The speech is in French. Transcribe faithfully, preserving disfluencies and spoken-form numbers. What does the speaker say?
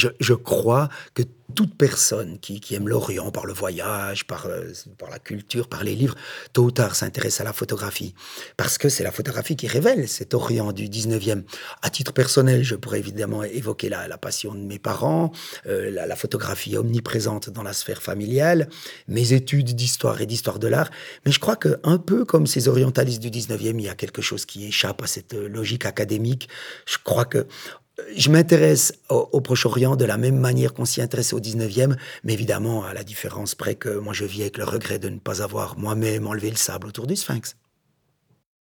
je, je crois que toute personne qui, qui aime l'Orient par le voyage, par, euh, par la culture, par les livres, tôt ou tard s'intéresse à la photographie. Parce que c'est la photographie qui révèle cet Orient du dix-neuvième. À titre personnel, je pourrais évidemment évoquer la, la passion de mes parents, euh, la, la photographie omniprésente dans la sphère familiale, mes études d'histoire et d'histoire de l'art. Mais je crois qu'un peu comme ces orientalistes du dix-neuvième, il y a quelque chose qui échappe à cette logique académique. Je crois que je m'intéresse au, au Proche-Orient de la même manière qu'on s'y intéresse au dix-neuvième, mais évidemment à la différence près que moi je vis avec le regret de ne pas avoir moi-même enlevé le sable autour du Sphinx.